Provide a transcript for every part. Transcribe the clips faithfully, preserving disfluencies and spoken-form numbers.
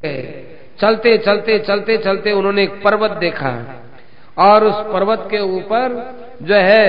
चलते चलते चलते चलते उन्होंने एक पर्वत देखा और उस पर्वत के ऊपर जो है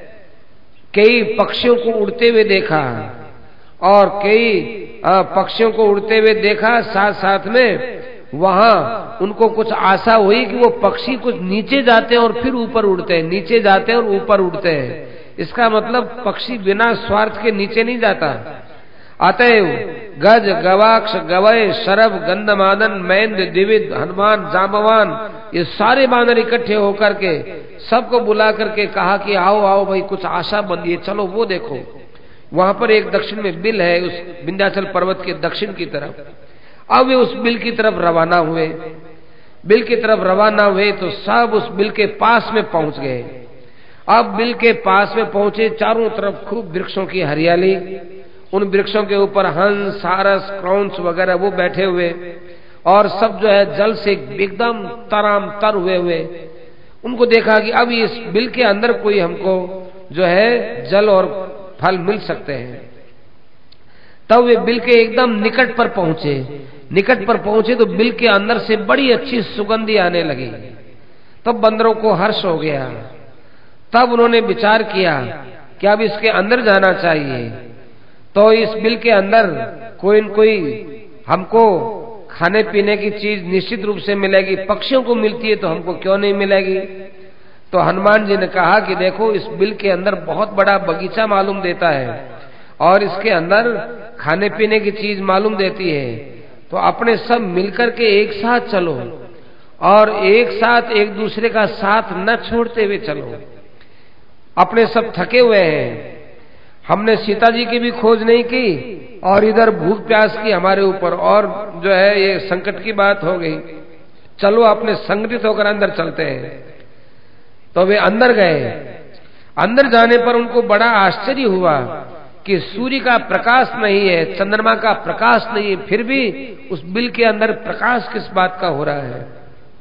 कई पक्षियों को उड़ते हुए देखा और कई पक्षियों को उड़ते हुए देखा। साथ साथ में वहां उनको कुछ आशा हुई कि वो पक्षी कुछ नीचे जाते हैं और फिर ऊपर उड़ते हैं, नीचे जाते हैं और ऊपर उड़ते हैं। इसका मतलब पक्षी बिना स्वार्थ के नीचे नहीं जाता। अतएव गज, गवाक्ष, गवय, शरभ, गंधमादन, मैंद, द्विविद, हनुमान, जांबवान, ये सारे बानर इकट्ठे होकर के सबको बुला करके कहा कि आओ आओ भाई, कुछ आशा बंधी है, चलो वो देखो। वहां पर एक दक्षिण में बिल है, उस विंध्याचल पर्वत के दक्षिण की तरफ। अब वे उस बिल की तरफ रवाना हुए। बिल की तरफ रवाना हुए तो सब उस बिल के पास में पहुंच गए। अब बिल के पास में पहुंचे, चारों तरफ खूब वृक्षों की हरियाली, उन वृक्षों के ऊपर हंस, सारस, क्रौंच वगैरह वो बैठे हुए और सब जो है जल से एकदम तराम तर हुए हुए। उनको देखा कि अब इस बिल के अंदर कोई हमको जो है जल और फल मिल सकते हैं। तब वे बिल के एकदम निकट पर पहुंचे। निकट पर पहुंचे तो बिल के अंदर से बड़ी अच्छी सुगंधी आने लगी। तब बंदरों को हर्ष हो गया। तब उन्होंने विचार किया कि अब इसके अंदर जाना चाहिए। तो इस बिल के अंदर कोई न कोई हमको खाने पीने की चीज निश्चित रूप से मिलेगी, पक्षियों को मिलती है तो हमको क्यों नहीं मिलेगी। तो हनुमान जी ने कहा कि देखो, इस बिल के अंदर बहुत बड़ा बगीचा मालूम देता है और इसके अंदर खाने पीने की चीज मालूम देती है, तो अपने सब मिलकर के एक साथ चलो और एक साथ एक दूसरे का साथ न छोड़ते हुए चलो। अपने सब थके हुए हैं, हमने सीता जी की भी खोज नहीं की और इधर भूख प्यास की हमारे ऊपर, और जो है ये संकट की बात हो गई। चलो अपने संगठित होकर अंदर चलते हैं। तो वे अंदर गए। अंदर जाने पर उनको बड़ा आश्चर्य हुआ कि सूर्य का प्रकाश नहीं है, चंद्रमा का प्रकाश नहीं है, फिर भी उस बिल के अंदर प्रकाश किस बात का हो रहा है।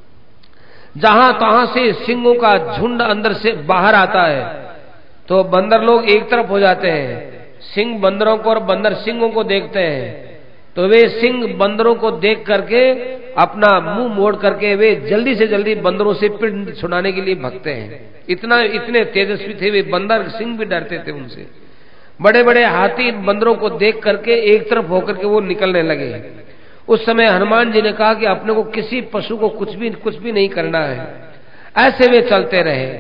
जहां तहां से सिंहों का झुंड अंदर से बाहर आता है तो बंदर लोग एक तरफ हो जाते हैं। सिंह बंदरों को और बंदर सिंहों को देखते हैं तो वे सिंह बंदरों को देख करके अपना मुंह मोड़ करके वे जल्दी से जल्दी बंदरों से पिंड छुड़ाने के लिए भागते हैं। इतना इतने तेजस्वी थे वे बंदर, सिंह भी डरते थे उनसे। बड़े बड़े हाथी बंदरों को देख करके एक तरफ होकर के वो निकलने लगे। उस समय हनुमान जी ने कहा कि अपने को किसी पशु को कुछ भी कुछ भी नहीं करना है। ऐसे वे चलते रहे।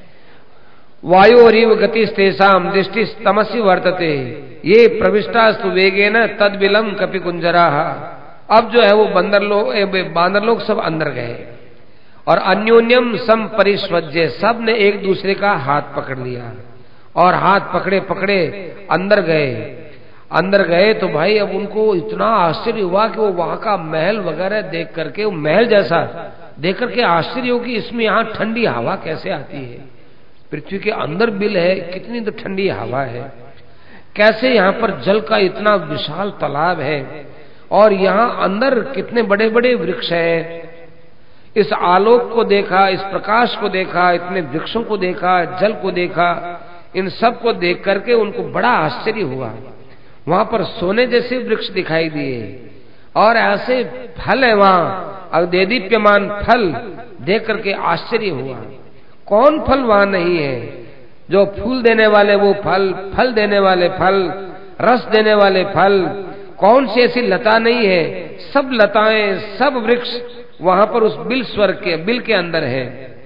वायोरिव गतिस्तेषां दृष्टि तमसि वर्तते ये प्रविष्टास्तु वेगेन तद विलम कपि कुंजराः। अब जो है वो बंदर लोग बांदर लोग सब अंदर गए और अन्योन्यम सम परिस्वज्य, सब ने एक दूसरे का हाथ पकड़ लिया और हाथ पकड़े पकड़े अंदर गए। अंदर गए तो भाई अब उनको इतना आश्चर्य हुआ कि वो वहां का महल वगैरह देख करके, वो महल जैसा देख करके आश्चर्य हो कि इसमें यहाँ ठंडी हवा कैसे आती है। पृथ्वी के अंदर बिल है, कितनी तो ठंडी हवा है, कैसे यहाँ पर जल का इतना विशाल तालाब है और यहाँ अंदर कितने बड़े बड़े वृक्ष हैं। इस आलोक को देखा, इस प्रकाश को देखा, इतने वृक्षों को देखा, जल को देखा, इन सब को देख करके उनको बड़ा आश्चर्य हुआ। वहां पर सोने जैसे वृक्ष दिखाई दिए और ऐसे फल है वहां, देदीप्यमान फल देख करके आश्चर्य हुआ। कौन फल वहां नहीं है जो फूल देने वाले वो फल, फल देने वाले फल, रस देने वाले फल, कौन सी ऐसी लता नहीं है। सब लताएं, सब वृक्ष वहां पर उस बिल स्वर्ग के बिल के अंदर है।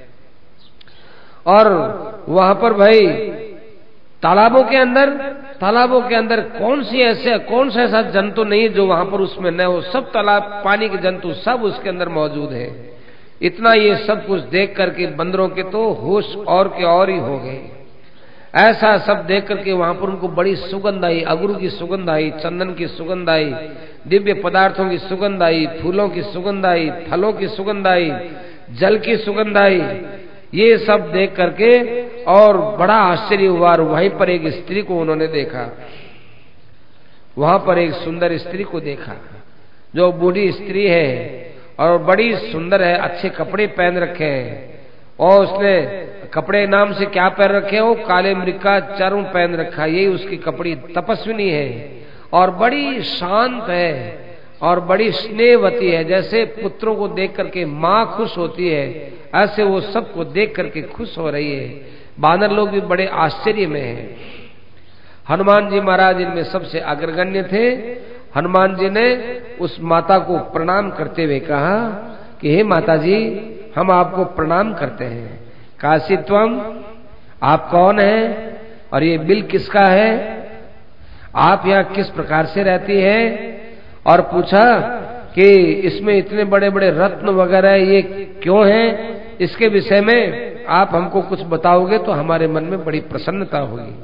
और वहां पर भाई तालाबों के अंदर तालाबों के अंदर कौन सी ऐसे कौन सा ऐसा जंतु नहीं जो वहां पर उसमें न हो। सब तालाब पानी के जंतु सब उसके अंदर मौजूद है। इतना ये सब कुछ देख करके बंदरों के तो होश और के और ही हो गए। ऐसा सब देख करके वहां पर उनको बड़ी सुगंध आई, अगरू की सुगंध आई, चंदन की सुगंध आई, दिव्य पदार्थों की सुगंध आई, फूलों की सुगंध आई, फलों की सुगंध आई, जल की सुगंध आई। ये सब देख करके और बड़ा आश्चर्य हुआ। और वहीं पर एक स्त्री को उन्होंने देखा, वहां पर एक सुंदर स्त्री को देखा जो बूढ़ी स्त्री है और बड़ी सुंदर है, अच्छे कपड़े पहन रखे हैं और उसने कपड़े नाम से क्या पहन रखे हैं, वो काले मृग का चर्म पहन रखा है, यही उसकी कपड़ी। तपस्विनी है और बड़ी शांत है और बड़ी स्नेहवती है। जैसे पुत्रों को देख करके माँ खुश होती है, ऐसे वो सबको देख करके खुश हो रही है। बानर लोग भी बड़े आश्चर्य में हैं। हनुमान जी महाराज इनमें सबसे अग्रगण्य थे। हनुमान जी ने उस माता को प्रणाम करते हुए कहा कि हे माता जी, हम आपको प्रणाम करते हैं। काशी त्वम, आप कौन हैं और ये बिल किसका है? आप यहाँ किस प्रकार से रहती है? और पूछा कि इसमें इतने बड़े बड़े रत्न वगैरह ये क्यों हैं? इसके विषय में आप हमको कुछ बताओगे तो हमारे मन में बड़ी प्रसन्नता होगी।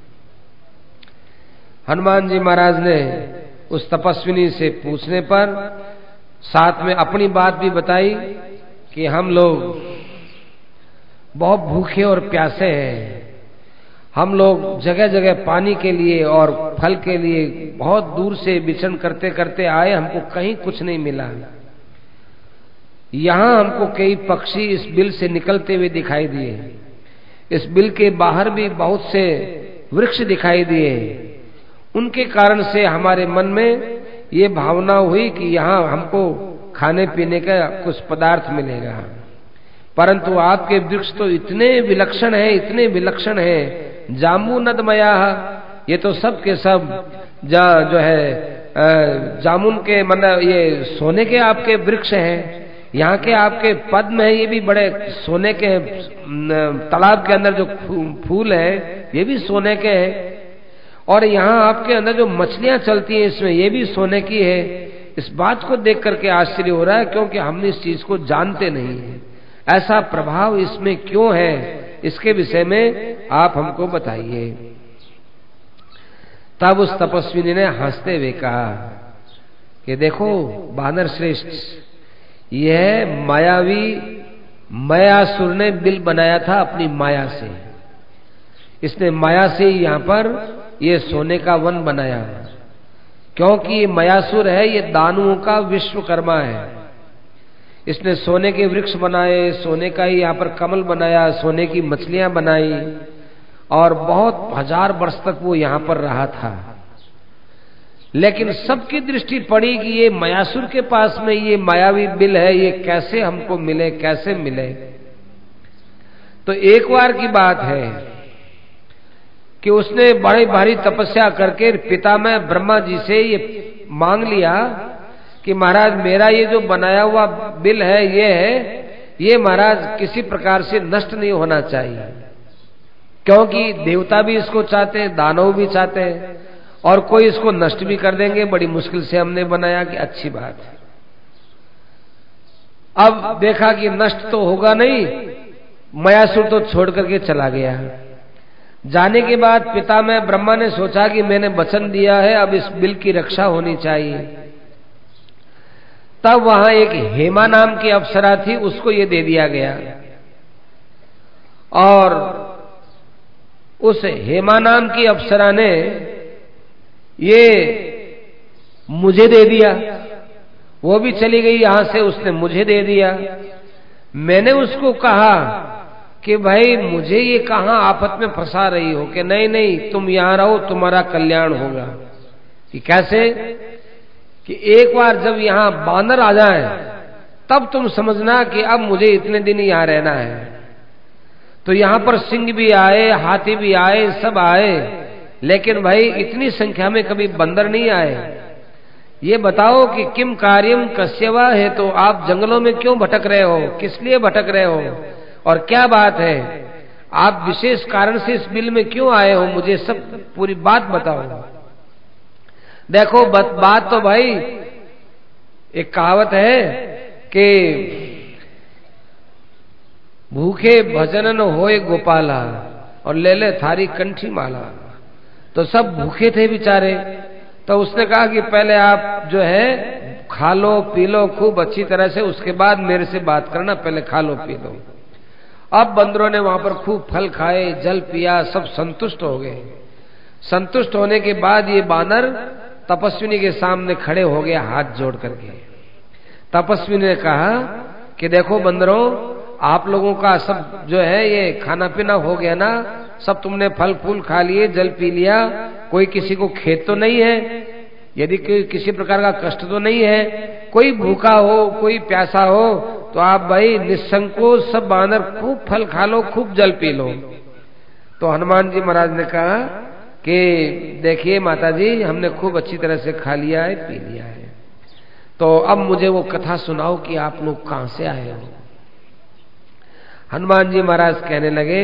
हनुमान जी महाराज ने उस तपस्विनी से पूछने पर साथ में अपनी बात भी बताई कि हम लोग बहुत भूखे और प्यासे हैं। हम लोग जगह जगह पानी के लिए और फल के लिए बहुत दूर से विचरण करते करते आए, हमको कहीं कुछ नहीं मिला। यहाँ हमको कई पक्षी इस बिल से निकलते हुए दिखाई दिए। इस बिल के बाहर भी बहुत से वृक्ष दिखाई दिए। उनके कारण से हमारे मन में ये भावना हुई कि यहाँ हमको खाने पीने का कुछ पदार्थ मिलेगा। परंतु आपके वृक्ष तो इतने विलक्षण हैं, इतने विलक्षण हैं, जामू नदमया, ये तो सब के सब जा जो है जामुन के मतलब ये सोने के आपके वृक्ष हैं। यहाँ के आपके पद्म है, ये भी बड़े सोने के हैं। तालाब के अंदर जो फूल है ये भी सोने के हैं। और यहाँ आपके अंदर जो मछलियां चलती हैं इसमें ये भी सोने की है। इस बात को देख करके आश्चर्य हो रहा है, क्योंकि हमने इस चीज को जानते नहीं है। ऐसा प्रभाव इसमें क्यों है, इसके विषय में आप हमको बताइए। तब उस तपस्विनी ने हंसते हुए कहा कि देखो बानर श्रेष्ठ, यह मायावी मायासुर ने बिल बनाया था अपनी माया से। इसने माया से यहाँ पर ये सोने का वन बनाया, क्योंकि ये मायासुर है, ये दानुओं का विश्वकर्मा है। इसने सोने के वृक्ष बनाए, सोने का ही यहाँ पर कमल बनाया, सोने की मछलियां बनाई, और बहुत हजार वर्ष तक वो यहाँ पर रहा था। लेकिन सबकी दृष्टि पड़ी कि ये मायासुर के पास में ये मायावी बिल है, ये कैसे हमको मिले, कैसे मिले। तो एक बार की बात है कि उसने बड़ी भारी तपस्या करके पितामह ब्रह्मा जी से ये मांग लिया कि महाराज मेरा ये जो बनाया हुआ बिल है ये है, ये महाराज किसी प्रकार से नष्ट नहीं होना चाहिए, क्योंकि देवता भी इसको चाहते हैं, दानव भी चाहते हैं, और कोई इसको नष्ट भी कर देंगे। बड़ी मुश्किल से हमने बनाया कि अच्छी बात है। अब देखा कि नष्ट तो होगा नहीं, मायासुर तो छोड़ करके चला गया। जाने के बाद पितामह ब्रह्मा ने सोचा कि मैंने वचन दिया है, अब इस बिल की रक्षा होनी चाहिए। तब वहां एक हेमा नाम की अप्सरा थी, उसको ये दे दिया गया, और उस हेमा नाम की अप्सरा ने ये मुझे दे दिया। वो भी चली गई यहां से, उसने मुझे दे दिया। मैंने उसको कहा कि भाई मुझे ये कहां आफत में फंसा रही हो, कि नहीं नहीं तुम यहां रहो, तुम्हारा कल्याण होगा। कि कैसे? कि एक बार जब यहां बानर आ जाए तब तुम समझना कि अब मुझे इतने दिन यहां रहना है। तो यहां पर सिंह भी आए, हाथी भी आए, सब आए, लेकिन भाई इतनी संख्या में कभी बंदर नहीं आए। ये बताओ कि किम कार्यम कस्यवा है, तो आप जंगलों में क्यों भटक रहे हो, किस लिए भटक रहे हो, और क्या बात है, आप विशेष कारण से इस बिल में क्यों आए हो, मुझे सब पूरी बात बताओ। देखो बात तो भाई, एक कहावत है कि भूखे भजन न होए गोपाला और ले ले थारी कंठी माला। तो सब भूखे थे बेचारे। तो उसने कहा कि पहले आप जो है खा लो पी लो खूब अच्छी तरह से, उसके बाद मेरे से बात करना, पहले खा लो पी लो। अब बंदरों ने वहां पर खूब फल खाए, जल पिया, सब संतुष्ट हो गए। संतुष्ट होने के बाद ये बानर तपस्विनी के सामने खड़े हो गया हाथ जोड़ करके। तपस्विनी ने कहा कि देखो बंदरों, आप लोगों का सब जो है ये खाना पीना हो गया ना, सब तुमने फल फूल खा लिए, जल पी लिया, कोई किसी को खेत तो नहीं है। यदि कोई किसी प्रकार का कष्ट तो नहीं है, कोई भूखा हो, कोई प्यासा हो, तो आप भाई निसंकोच सब बानर खूब फल खा लो, खूब जल पी लो। तो हनुमान जी महाराज ने कहा कि देखिए माता जी, हमने खूब अच्छी तरह से खा लिया है, पी लिया है, तो अब मुझे वो कथा सुनाओ कि आप लोग कहां से आए हो। हनुमान जी महाराज कहने लगे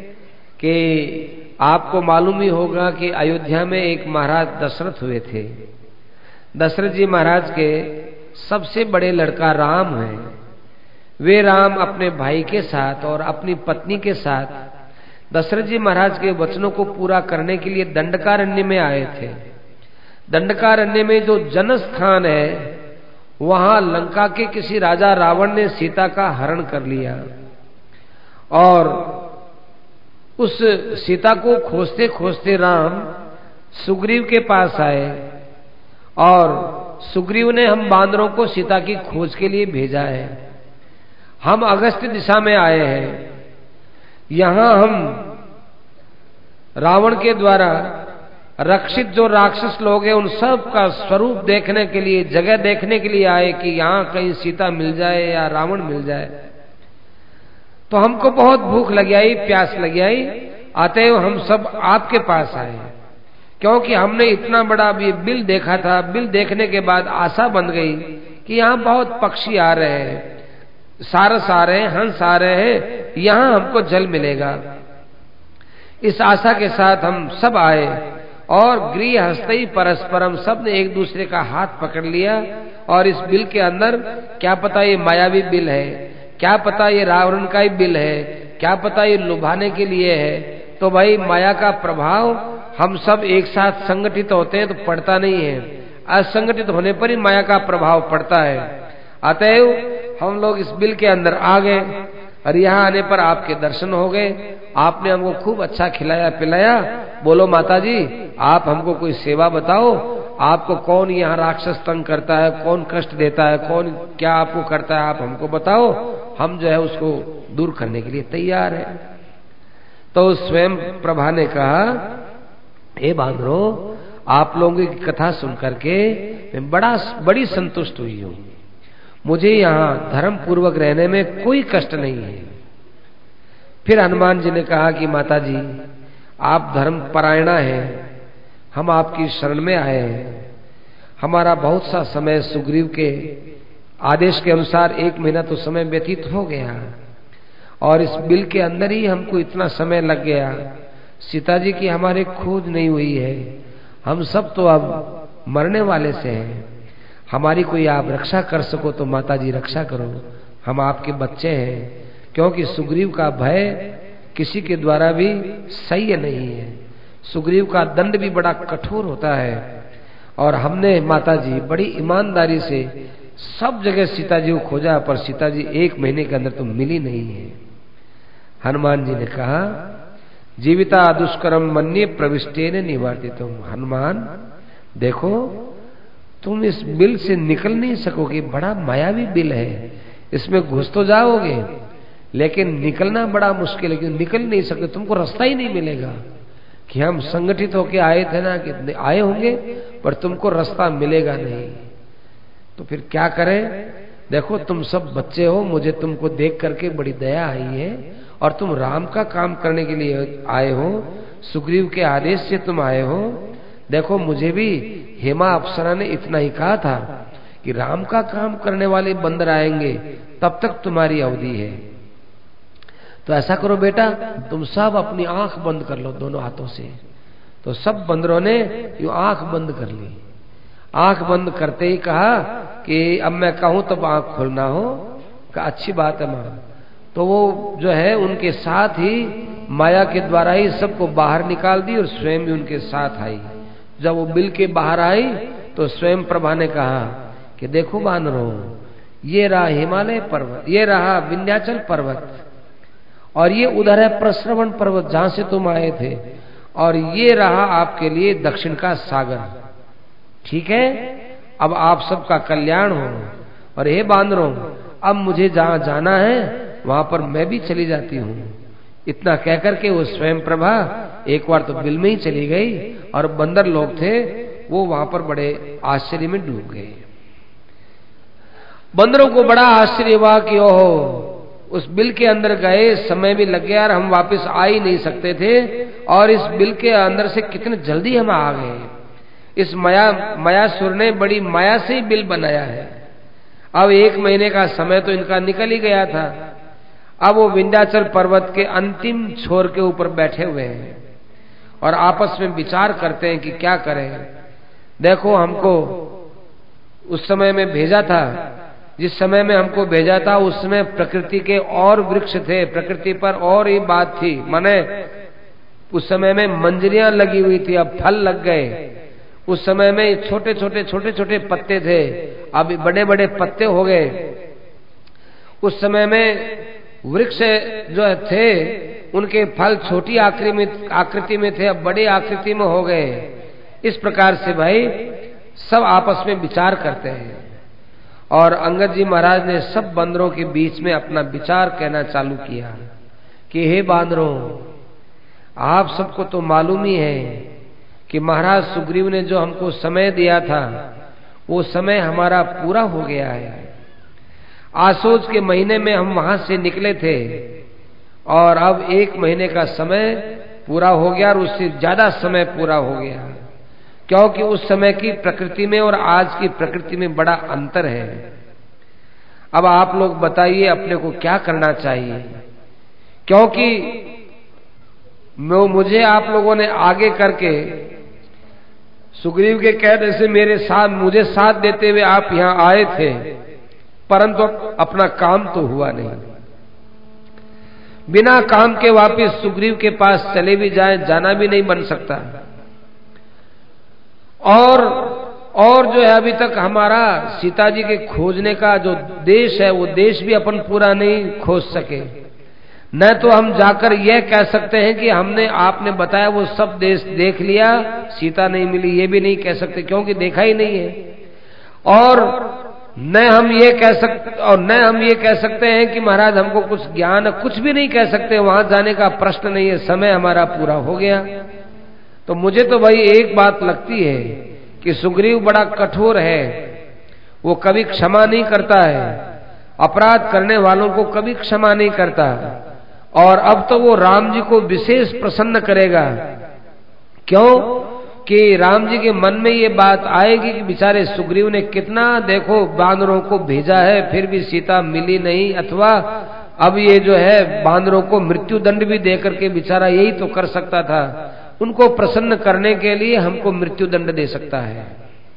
कि आपको मालूम ही होगा कि अयोध्या में एक महाराज दशरथ हुए थे। दशरथ जी महाराज के सबसे बड़े लड़का राम हैं। वे राम अपने भाई के साथ और अपनी पत्नी के साथ दशरथ जी महाराज के वचनों को पूरा करने के लिए दंडकारण्य में आए थे। दंडकारण्य में जो जनस्थान है, वहां लंका के किसी राजा रावण ने सीता का हरण कर लिया और उस सीता को खोजते खोजते राम सुग्रीव के पास आए और सुग्रीव ने हम बांदरों को सीता की खोज के लिए भेजा है। हम अगस्त्य दिशा में आए हैं। यहां हम रावण के द्वारा रक्षित जो राक्षस लोग हैं उन सब का स्वरूप देखने के लिए, जगह देखने के लिए आए कि यहां कहीं सीता मिल जाए या रावण मिल जाए। तो हमको बहुत भूख लगी आई, प्यास लगी आई, आते हुए हम सब आपके पास आए, क्योंकि हमने इतना बड़ा भी बिल देखा था। बिल देखने के बाद आशा बन गई कि यहाँ बहुत पक्षी आ रहे हैं, सारस आ रहे हैं, हंस आ रहे हैं, यहाँ हमको जल मिलेगा। इस आशा के साथ हम सब आए और गृह हस्तई परस्परम, सब ने एक दूसरे का हाथ पकड़ लिया और इस बिल के अंदर क्या पता ये मायावी बिल है, क्या पता ये रावण का ही बिल है, क्या पता ये लुभाने के लिए है। तो भाई माया का प्रभाव हम सब एक साथ संगठित होते हैं तो पड़ता नहीं है, असंगठित होने पर ही माया का प्रभाव पड़ता है। अतएव हम लोग इस बिल के अंदर आ गए और यहाँ आने पर आपके दर्शन हो गए। आपने हमको खूब अच्छा खिलाया पिलाया। बोलो माता जी, आप हमको कोई सेवा बताओ, आपको कौन यहाँ राक्षस तंग करता है, कौन कष्ट देता है, कौन क्या आपको करता है, आप हमको बताओ, हम जो है उसको दूर करने के लिए तैयार है। तो स्वयं प्रभा ने कहा, हे बांदरो, आप लोगों की कथा सुन करके मैं बड़ा बड़ी संतुष्ट हुई हूँ। मुझे यहाँ धर्म पूर्वक रहने में कोई कष्ट नहीं है। फिर हनुमान जी ने कहा कि माता जी, आप धर्म परायणा हैं, हम आपकी शरण में आए हैं। हमारा बहुत सा समय सुग्रीव के आदेश के अनुसार एक महीना तो समय व्यतीत हो गया और इस बिल के अंदर ही हमको इतना समय लग गया। सीता जी की हमारे खोज नहीं हुई है। हम सब तो अब मरने वाले से हैं। हमारी कोई आप रक्षा कर सको तो माता जी रक्षा करो, हम आपके बच्चे हैं। क्योंकि सुग्रीव का भय किसी के द्वारा भी सह्य नहीं है। सुग्रीव का दंड भी बड़ा कठोर होता है और हमने माता जी बड़ी ईमानदारी से सब जगह सीता जी को खोजा, पर सीता जी एक महीने के अंदर तो मिली नहीं है। हनुमान जी ने कहा, जीविता दुष्कर्म मन्ये प्रविष्टेन निवर्तितुम। हनुमान देखो, तुम इस बिल से निकल नहीं सकोगे, बड़ा मायावी बिल है, इसमें घुस तो जाओगे लेकिन निकलना बड़ा मुश्किल है, क्योंकि निकल नहीं सकते, तुमको रास्ता ही नहीं मिलेगा। कि हम संगठित होके आए थे ना, कि आए होंगे पर तुमको रास्ता मिलेगा नहीं। तो फिर क्या करें? देखो तुम सब बच्चे हो, मुझे तुमको देख करके बड़ी दया आई है और तुम राम का काम करने के लिए आए हो, सुग्रीव के आदेश से तुम आए हो। देखो मुझे भी हेमा अप्सरा ने इतना ही कहा था कि राम का काम करने वाले बंदर आएंगे, तब तक तुम्हारी अवधि है। तो ऐसा करो बेटा, तुम सब अपनी आंख बंद कर लो दोनों हाथों से। तो सब बंदरों ने यूं आंख बंद कर ली। आंख बंद करते ही कहा कि अब मैं कहूं तब आंख खोलना हो। कहा अच्छी बात है मां। तो वो जो है उनके साथ ही माया के द्वारा ही सबको बाहर निकाल दी और स्वयं भी उनके साथ आई। जब वो बिल के बाहर आई तो स्वयं प्रभा ने कहा कि देखो बानरों, ये रहा हिमालय पर्वत, ये रहा विंध्याचल पर्वत और ये उधर है प्रश्रवण पर्वत जहां से तुम आए थे, और ये रहा आपके लिए दक्षिण का सागर। ठीक है, अब आप सबका कल्याण हो। और हे बांदरों, अब मुझे जहां जाना है वहां पर मैं भी चली जाती हूँ। इतना कहकर के वो स्वयं प्रभा एक बार तो बिल में ही चली गई और बंदर लोग थे वो वहां पर बड़े आश्चर्य में डूब गए। बंदरों को बड़ा आश्चर्य हुआ कि ओहो, उस बिल के अंदर गए, समय भी लग गया और हम वापस आ ही नहीं सकते थे, और इस बिल के अंदर से कितने जल्दी हम आ गए। इस माया मायासुर ने बड़ी माया से ही बिल बनाया है। अब एक महीने का समय तो इनका निकल ही गया था। अब वो विंध्याचल पर्वत के अंतिम छोर के ऊपर बैठे हुए हैं और आपस में विचार करते हैं कि क्या करें। देखो, हमको उस समय में भेजा था, जिस समय में हमको भेजा था उस समय प्रकृति के और वृक्ष थे, प्रकृति पर और ही बात थी, माने उस समय में मंजरियां लगी हुई थी, अब फल लग गए। उस समय में छोटे छोटे छोटे छोटे पत्ते थे, अब बड़े बड़े पत्ते हो गए। उस समय में वृक्ष जो थे उनके फल छोटी आकृति में थे, अब बड़ी आकृति में हो गए। इस प्रकार से भाई सब आपस में विचार करते हैं और अंगद जी महाराज ने सब बंदरों के बीच में अपना विचार कहना चालू किया कि हे बांदरों, आप सबको तो मालूम ही है कि महाराज सुग्रीव ने जो हमको समय दिया था वो समय हमारा पूरा हो गया है। आसोज के महीने में हम वहां से निकले थे और अब एक महीने का समय पूरा हो गया और उससे ज्यादा समय पूरा हो गया, क्योंकि उस समय की प्रकृति में और आज की प्रकृति में बड़ा अंतर है। अब आप लोग बताइए अपने को क्या करना चाहिए, क्योंकि मुझे आप लोगों ने आगे करके सुग्रीव के कहने से मेरे साथ मुझे साथ देते हुए आप यहां आए थे, परंतु अपना काम तो हुआ नहीं। बिना काम के वापस सुग्रीव के पास चले भी जाएं, जाना भी नहीं बन सकता। और और जो है अभी तक हमारा सीता जी के खोजने का जो देश है वो देश भी अपन पूरा नहीं खोज सके। न तो हम जाकर यह कह सकते हैं कि हमने आपने बताया वो सब देश देख लिया, सीता नहीं मिली, ये भी नहीं कह सकते क्योंकि देखा ही नहीं है। और न हम ये कह सकते और न हम ये कह सकते हैं कि महाराज हमको कुछ ज्ञान, कुछ भी नहीं कह सकते, वहां जाने का प्रश्न नहीं है, समय हमारा पूरा हो गया। तो मुझे तो भाई एक बात लगती है कि सुग्रीव बड़ा कठोर है, वो कभी क्षमा नहीं करता है, अपराध करने वालों को कभी क्षमा नहीं करता। और अब तो वो राम जी को विशेष प्रसन्न करेगा। क्यों कि राम जी के मन में ये बात आएगी कि बेचारे सुग्रीव ने कितना देखो बांदरों को भेजा है, फिर भी सीता मिली नहीं, अथवा अब ये जो है बांदरों को मृत्यु दंड भी देकर के बेचारा यही तो कर सकता था, उनको प्रसन्न करने के लिए हमको मृत्यु दंड दे सकता है।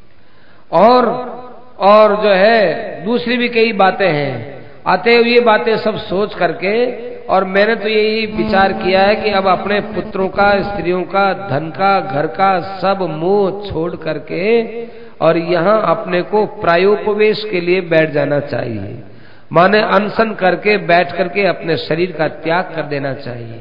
और और जो है दूसरी भी कई बातें हैं। आते हुए ये बातें सब सोच करके और मैंने तो यही विचार किया है कि अब अपने पुत्रों का, स्त्रियों का, धन का, घर का सब मोह छोड़ करके और यहाँ अपने को प्रायोपवेश के लिए बैठ जाना चाहिए, माने अनशन करके बैठ करके अपने शरीर का त्याग कर देना चाहिए।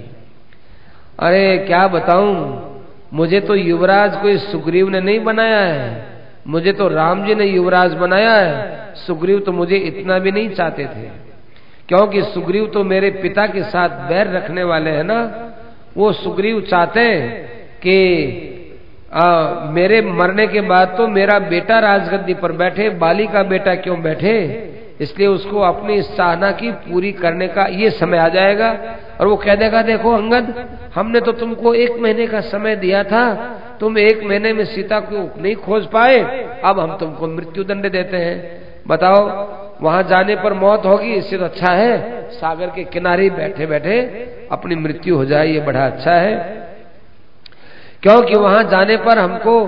अरे क्या बताऊं, मुझे तो युवराज कोई सुग्रीव ने नहीं बनाया है, मुझे तो राम जी ने युवराज बनाया है। सुग्रीव तो मुझे इतना भी नहीं चाहते थे, क्योंकि सुग्रीव तो मेरे पिता के साथ बैर रखने वाले हैं ना। वो सुग्रीव चाहते हैं कि आ, मेरे मरने के बाद तो मेरा बेटा राजगद्दी पर बैठे, बाली का बेटा क्यों बैठे, इसलिए उसको अपनी चाहना की पूरी करने का ये समय आ जाएगा। और वो कह देगा देखो अंगद, हमने तो तुमको एक महीने का समय दिया था, तुम एक महीने में सीता को नहीं खोज पाए, अब हम तुमको मृत्यु दंड देते हैं। बताओ, वहां जाने पर मौत होगी, इससे तो अच्छा है सागर के किनारे बैठे बैठे अपनी मृत्यु हो जाए, ये बड़ा अच्छा है। क्योंकि वहां जाने पर हमको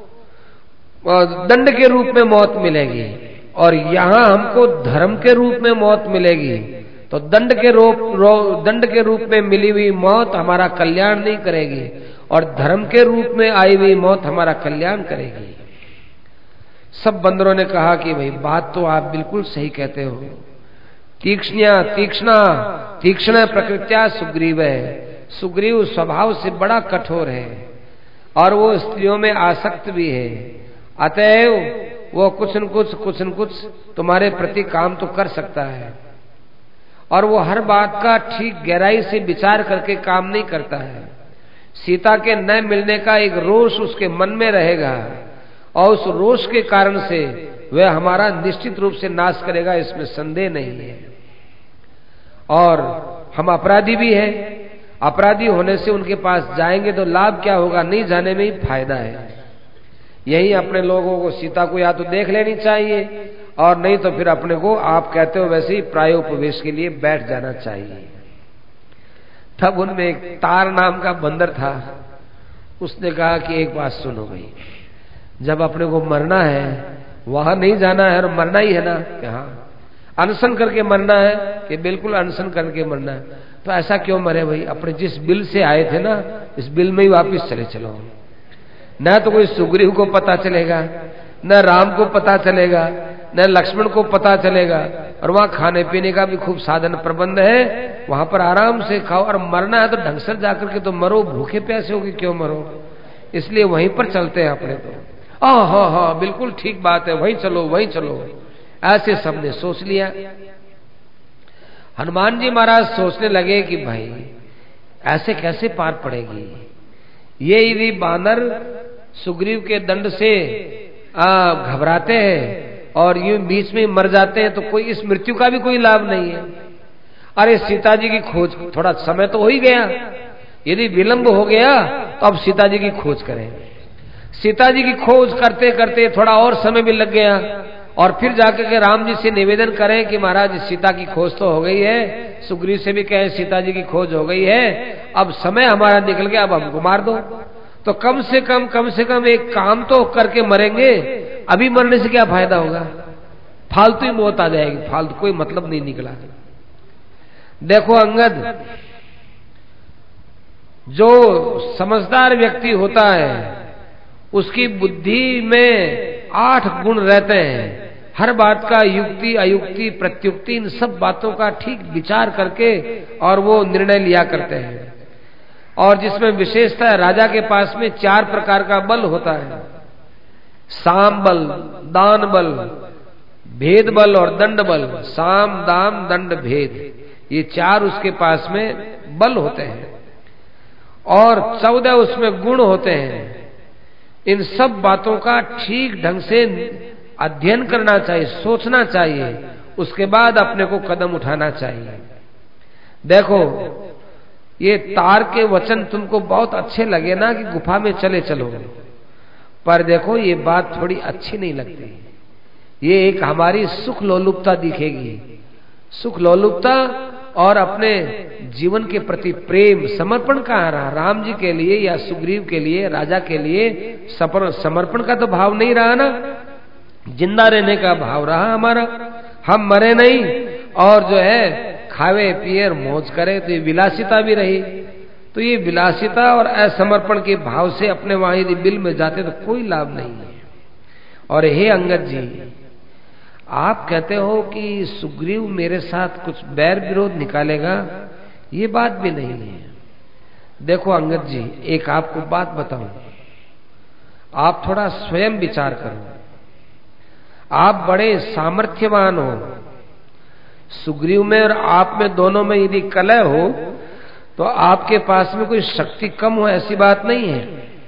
दंड के रूप में मौत मिलेगी और यहां हमको धर्म के रूप में मौत मिलेगी। तो दंड के रूप दंड के रूप में मिली हुई मौत हमारा कल्याण नहीं करेगी और धर्म के रूप में आई हुई मौत हमारा कल्याण करेगी। सब बंदरों ने कहा कि भाई बात तो आप बिल्कुल सही कहते हो। तीक्ष्ण तीक्ष्णा तीक्ष्ण प्रकृत्या सुग्रीव है, सुग्रीव स्वभाव से बड़ा कठोर है और वो स्त्रियों में आसक्त भी है, अतएव वो कुछ न कुछ कुछ न कुछ तुम्हारे प्रति काम तो कर सकता है। और वो हर बात का ठीक गहराई से विचार करके काम नहीं करता है। सीता के न मिलने का एक रोष उसके मन में रहेगा, और उस रोष के कारण से वह हमारा निश्चित रूप से नाश करेगा, इसमें संदेह नहीं है। और हम अपराधी भी हैं, अपराधी होने से उनके पास जाएंगे तो लाभ क्या होगा, नहीं जाने में ही फायदा है। यही अपने लोगों को सीता को या तो देख लेनी चाहिए और नहीं तो फिर अपने को आप कहते हो वैसे ही प्रायोपवेश के लिए बैठ जाना चाहिए। तब उनमें एक तार नाम का बंदर था, उसने कहा कि एक बात सुनो भाई, जब अपने को मरना है वहां नहीं जाना है और मरना ही है ना, कि हाँ अनशन करके मरना है, कि बिल्कुल अनशन करके मरना है। तो ऐसा क्यों मरे भाई, अपने जिस बिल से आए थे ना इस बिल में ही वापिस चले चलो। न तो कोई सुग्रीव को पता चलेगा, न राम को पता चलेगा, न लक्ष्मण को पता चलेगा, और वहां खाने पीने का भी खूब साधन प्रबंध है, वहां पर आराम से खाओ। और मरना है तो ढंग से जाकर के तो मरो, भूखे प्यासे होगी क्यों मरो, इसलिए वहीं पर चलते हैं अपने तो। हाँ हाँ हाँ बिल्कुल ठीक बात है, वहीं चलो वहीं चलो, ऐसे सबने सोच लिया। हनुमान जी महाराज सोचने लगे कि भाई ऐसे कैसे पार पड़ेगी, ये यदि बानर सुग्रीव के दंड से घबराते हैं और यूं बीच में मर जाते हैं तो कोई इस मृत्यु का भी कोई लाभ नहीं है। अरे सीता जी की खोज, थोड़ा समय तो हो ही गया, यदि विलंब हो गया तो अब सीता जी की खोज करें। सीता जी की खोज करते करते थोड़ा और समय भी लग गया, और फिर जाकर के राम जी से निवेदन करें कि महाराज सीता की खोज तो हो गई है, सुग्रीव से भी कहें सीता जी की खोज हो गई है, अब समय हमारा निकल गया, अब हमको मार दो। तो कम से कम कम से कम एक काम तो करके मरेंगे, अभी मरने से क्या फायदा होगा, फालतू ही मौत आ जाएगी, फालतू कोई मतलब नहीं निकला। देखो अंगद, जो समझदार व्यक्ति होता है उसकी बुद्धि में आठ गुण रहते हैं, हर बात का युक्ति अयुक्ति प्रत्युक्ति इन सब बातों का ठीक विचार करके और वो निर्णय लिया करते हैं। और जिसमें विशेषता राजा के पास में चार प्रकार का बल होता है, साम बल, दान बल, भेद बल और दंड बल। साम दाम दंड भेद, ये चार उसके पास में बल होते हैं, और चौदह उसमें गुण होते हैं। इन सब बातों का ठीक ढंग से अध्ययन करना चाहिए, सोचना चाहिए, उसके बाद अपने को कदम उठाना चाहिए। देखो ये तार के वचन तुमको बहुत अच्छे लगे ना कि गुफा में चले चलो, पर देखो ये बात थोड़ी अच्छी नहीं लगती। ये एक हमारी सुख लोलुपता दिखेगी, सुख लोलुपता और अपने जीवन के प्रति प्रेम समर्पण कहाँ रहा, राम जी के लिए या सुग्रीव के लिए, राजा के लिए समर्पण का तो भाव नहीं रहा ना, जिंदा रहने का भाव रहा हमारा। हम मरे नहीं और जो है खावे पिए मौज करे, तो ये विलासिता भी रही। तो ये विलासिता और असमर्पण के भाव से अपने वहां यदि बिल में जाते तो कोई लाभ नहीं है। और हे अंगद जी, आप कहते हो कि सुग्रीव मेरे साथ कुछ बैर विरोध निकालेगा, ये बात भी नहीं है। देखो अंगद जी, एक आपको बात बताऊं, आप थोड़ा स्वयं विचार करो। आप बड़े सामर्थ्यवान हो, सुग्रीव में और आप में दोनों में यदि कलह हो तो आपके पास में कोई शक्ति कम हो ऐसी बात नहीं है।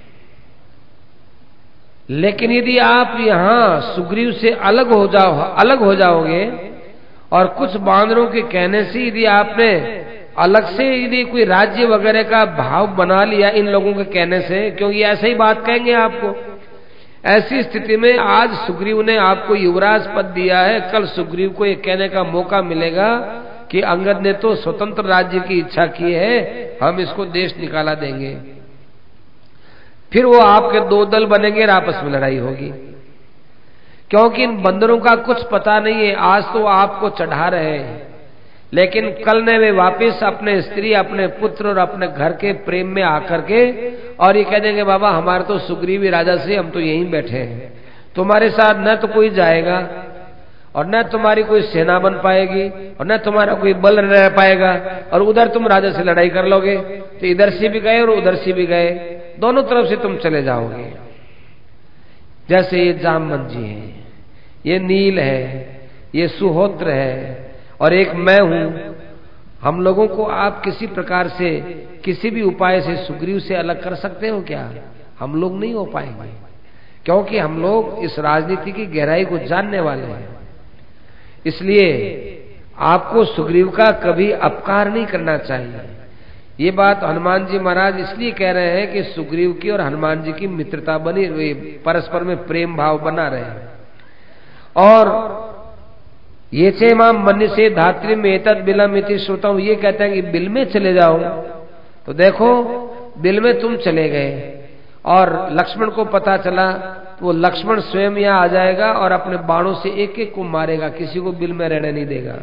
लेकिन यदि आप यहां सुग्रीव से अलग हो जाओ अलग हो जाओगे और कुछ बानरों के कहने से यदि आपने अलग से यदि कोई राज्य वगैरह का भाव बना लिया इन लोगों के कहने से, क्योंकि ऐसे ही बात कहेंगे आपको, ऐसी स्थिति में आज सुग्रीव ने आपको युवराज पद दिया है, कल सुग्रीव को ये कहने का मौका मिलेगा कि अंगद ने तो स्वतंत्र राज्य की इच्छा की है, हम इसको देश निकाला देंगे। फिर वो आपके दो दल बनेंगे और आपस में लड़ाई होगी, क्योंकि इन बंदरों का कुछ पता नहीं है। आज तो आपको चढ़ा रहे हैं, लेकिन कल ने वे वापस अपने स्त्री, अपने पुत्र और अपने घर के प्रेम में आकर के और ये कह देंगे बाबा हमारे तो सुग्रीवी राजा से हम तो यहीं बैठे हैं, तुम्हारे साथ न तो कोई जाएगा और न तुम्हारी कोई सेना बन पाएगी और न तुम्हारा कोई बल रह पाएगा, और उधर तुम राजा से लड़ाई कर लोगे तो इधर से भी गए और उधर से भी गए, दोनों तरफ से तुम चले जाओगे। जैसे ये जामवंत जी हैं, ये नील है, ये सुहोत्र है और एक मैं हूं। हम लोगों को आप किसी प्रकार से किसी भी उपाय से सुग्रीव से अलग कर सकते हो क्या? हम लोग नहीं हो पाएंगे, क्योंकि हम लोग इस राजनीति की गहराई को जानने वाले हैं। इसलिए आपको सुग्रीव का कभी अपकार नहीं करना चाहिए। ये बात हनुमान जी महाराज इसलिए कह रहे हैं कि सुग्रीव की और हनुमान जी की मित्रता बनी हुई, परस्पर में प्रेम भाव बना रहे। और ये चे माम मन से धात्री में एतद बिलम इति श्रुतम, ये कहते हैं कि बिल में चले जाओ। तो देखो बिल में तुम चले गए और लक्ष्मण को पता चला तो वो लक्ष्मण स्वयं यहाँ आ जाएगा और अपने बाणों से एक एक को मारेगा, किसी को बिल में रहने नहीं देगा।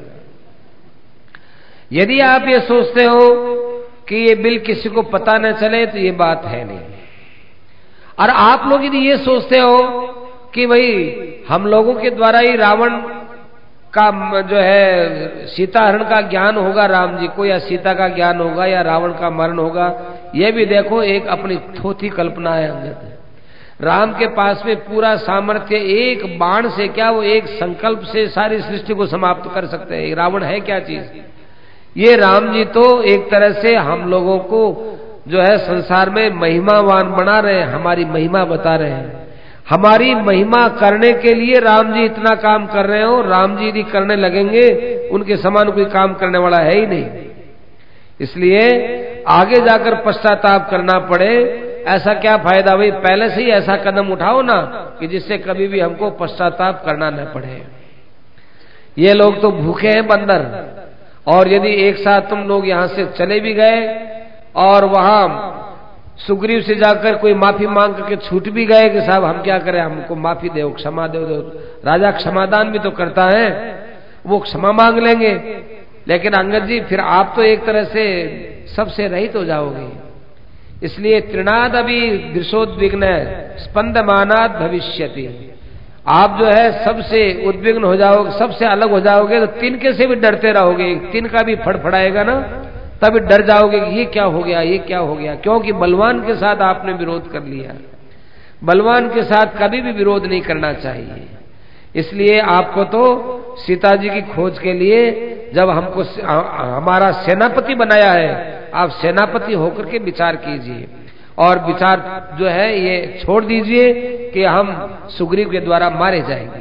यदि आप ये सोचते हो कि ये बिल किसी को पता न चले तो ये बात है नहीं। और आप लोग यदि ये सोचते हो कि भाई हम लोगों के द्वारा ही रावण का जो है सीता हरण का ज्ञान होगा राम जी को, या सीता का ज्ञान होगा, या रावण का मरण होगा, यह भी देखो एक अपनी थोथी कल्पना है अंगद। राम के पास में पूरा सामर्थ्य, एक बाण से क्या, वो एक संकल्प से सारी सृष्टि को समाप्त कर सकते हैं। रावण है क्या चीज? ये राम जी तो एक तरह से हम लोगों को जो है संसार में महिमावान बना रहे हैं, हमारी महिमा बता रहे हैं। हमारी महिमा करने के लिए राम जी इतना काम कर रहे हो, राम जी यदि करने लगेंगे उनके समान कोई काम करने वाला है ही नहीं। इसलिए आगे जाकर पश्चाताप करना पड़े, ऐसा क्या फायदा? भाई पहले से ही ऐसा कदम उठाओ ना कि जिससे कभी भी हमको पश्चाताप करना न पड़े। ये लोग तो भूखे हैं बंदर, और यदि एक साथ तुम लोग यहां से चले भी गए और वहां सुग्रीव से जाकर कोई माफी मांग करके छूट भी गए कि साहब हम क्या करें, हमको माफी दो, क्षमा दो, दो। राजा क्षमादान भी तो करता है, वो क्षमा मांग लेंगे। लेकिन अंगद जी फिर आप तो एक तरह से सबसे रहित हो जाओगे। इसलिए तृणाद अभी दृशोद्विग्न स्पंदमानाद भविष्यति, आप जो है सबसे उद्विग्न हो जाओगे, सबसे अलग हो जाओगे तो तिनके से भी डरते रहोगे। तिनका भी फड़फड़ाएगा ना, तभी डर जाओगे कि ये क्या हो गया, ये क्या हो गया, क्योंकि बलवान के साथ आपने विरोध कर लिया। बलवान के साथ कभी भी विरोध नहीं करना चाहिए। इसलिए आपको तो सीता जी की खोज के लिए जब हमको हमारा सेनापति बनाया है, आप सेनापति होकर के विचार कीजिए और विचार जो है ये छोड़ दीजिए कि हम सुग्रीव के द्वारा मारे जाएंगे।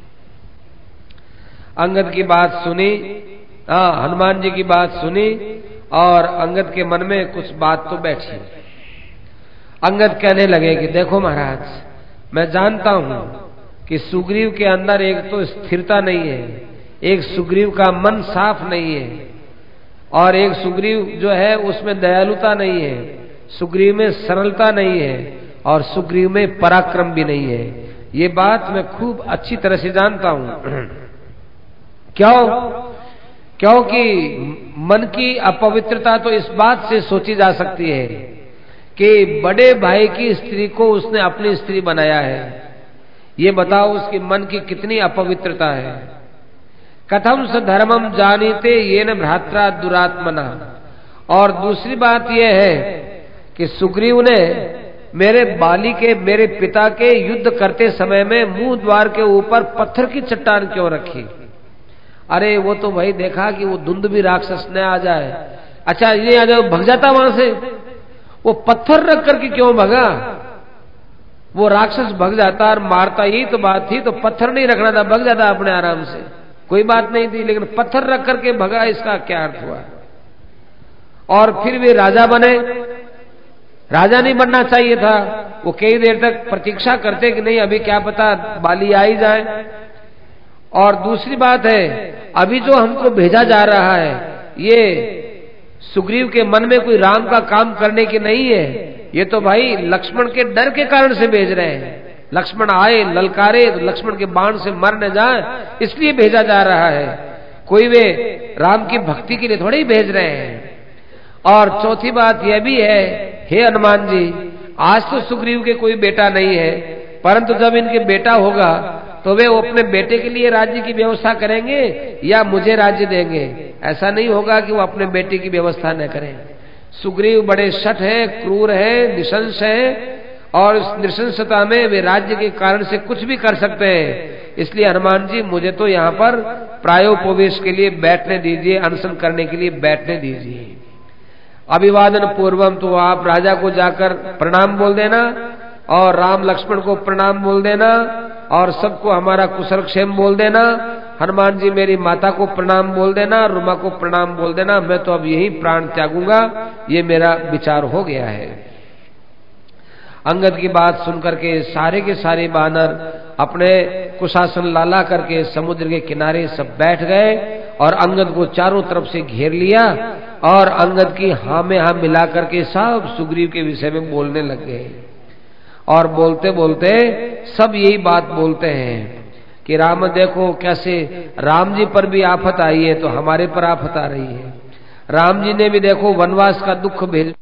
अंगद की बात सुनी, हाँ हनुमान जी की बात सुनी, और अंगद के मन में कुछ बात तो बैठी। अंगद कहने लगे कि देखो महाराज, मैं जानता हूं कि सुग्रीव के अंदर एक तो स्थिरता नहीं है, एक सुग्रीव का मन साफ नहीं है, और एक सुग्रीव जो है उसमें दयालुता नहीं है, सुग्रीव में सरलता नहीं है, और सुग्रीव में पराक्रम भी नहीं है। ये बात मैं खूब अच्छी तरह से जानता हूं। क्यों? क्योंकि मन की अपवित्रता तो इस बात से सोची जा सकती है कि बड़े भाई की स्त्री को उसने अपनी स्त्री बनाया है। ये बताओ उसके मन की कितनी अपवित्रता है। कथम स धर्मम जानीते ये न भ्रात्रा दुरात्मना। और दूसरी बात यह है कि सुग्रीव ने मेरे बाली के, मेरे पिता के युद्ध करते समय में मुंह द्वार के ऊपर पत्थर की चट्टान क्यों रखी? अरे वो तो भाई देखा कि वो धुंध भी राक्षस न आ जाए। अच्छा ये आ जाओ, भग जाता वहां से। वो पत्थर रख करके क्यों भगा? वो राक्षस भग जाता और मारता, ही तो बात थी। तो पत्थर नहीं रखना था, भग जाता अपने आराम से, कोई बात नहीं थी। लेकिन पत्थर रख करके भगा, इसका क्या अर्थ हुआ? और फिर वे राजा बने। राजा नहीं बनना चाहिए था। वो कई देर तक प्रतीक्षा करते कि नहीं अभी क्या पता बाली आ ही जाए। और दूसरी बात है, अभी जो हमको भेजा जा रहा है ये सुग्रीव के मन में कोई राम का काम करने की नहीं है। ये तो भाई लक्ष्मण के डर के कारण से भेज रहे हैं। लक्ष्मण आए ललकारे तो लक्ष्मण के बाण से मर न जाए, इसलिए भेजा जा रहा है। कोई वे राम की भक्ति के लिए थोड़े ही भेज रहे हैं। और चौथी बात यह भी है, हे हनुमान जी, आज तो सुग्रीव के कोई बेटा नहीं है, परंतु जब इनके बेटा होगा तो वे वो अपने बेटे के लिए राज्य की व्यवस्था करेंगे या मुझे राज्य देंगे? ऐसा नहीं होगा कि वो अपने बेटे की व्यवस्था न करें। सुग्रीव बड़े शठ है, क्रूर है, निशंस है, और इस निशंसता में वे राज्य के कारण से कुछ भी कर सकते हैं। इसलिए हनुमान जी मुझे तो यहाँ पर प्रायोपवेश के लिए बैठने दीजिए, अनशन करने के लिए बैठने दीजिए। अभिवादन पूर्वम तो आप राजा को जाकर प्रणाम बोल देना और राम लक्ष्मण को प्रणाम बोल देना और सबको हमारा कुशल क्षेम बोल देना। हनुमान जी मेरी माता को प्रणाम बोल देना, रुमा को प्रणाम बोल देना, मैं तो अब यही प्राण त्यागूंगा, ये मेरा विचार हो गया है। अंगद की बात सुनकर के सारे के सारे बानर अपने कुशासन लाला करके समुद्र के किनारे सब बैठ गए और अंगद को चारों तरफ से घेर लिया और अंगद की हाँ में हाँ मिला करके सब सुग्रीव के विषय में बोलने लग गए। और बोलते बोलते सब यही बात बोलते हैं कि राम देखो कैसे राम जी पर भी आफत आई है तो हमारे पर आफत आ रही है। राम जी ने भी देखो वनवास का दुख भेज